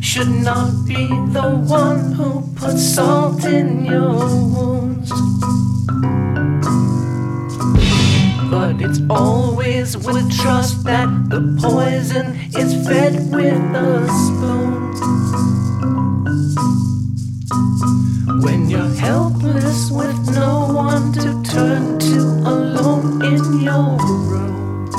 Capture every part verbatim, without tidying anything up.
should not be the one who puts salt in your wounds. But it's always with trust that the poison is fed with a spoon. When you're helpless with no one to turn to, alone in your room,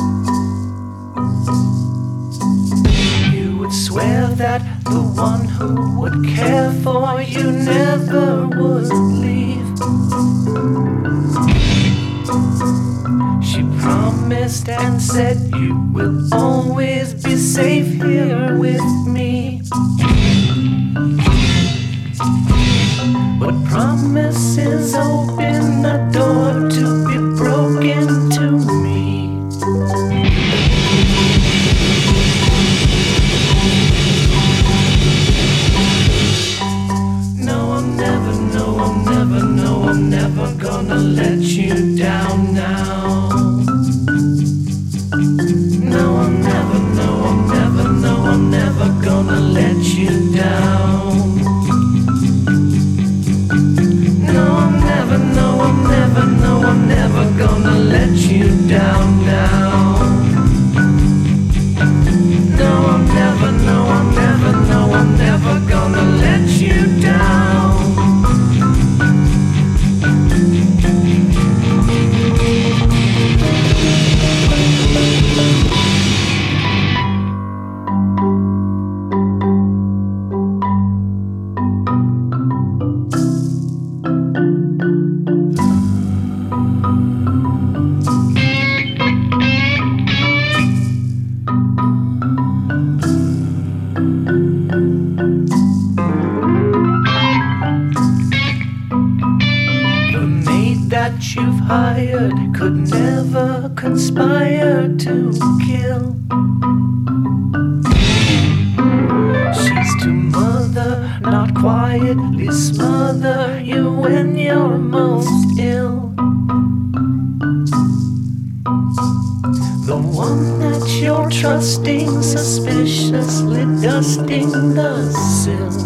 you would swear that the one who would care for you never would leave. She promised and said you will always be safe here with me. But promises open a door to be broken to me. No, I'm never, no, I'm never, no, I'm never gonna let you down now. No, I'm never, no, I'm never, no, I'm never gonna let you down. No, I'm never, no, I'm never, no, I'm never gonna let you down now. No, I'm never, no, I'm never, no, I'm never gonna let you down. That you've hired could never conspire to kill. She's to mother, not quietly smother you when you're most ill. The one that you're trusting, suspiciously dusting the sill.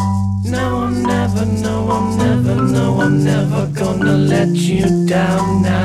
No, I'm never, no, I'm never, no, I'm never gonna let you down now.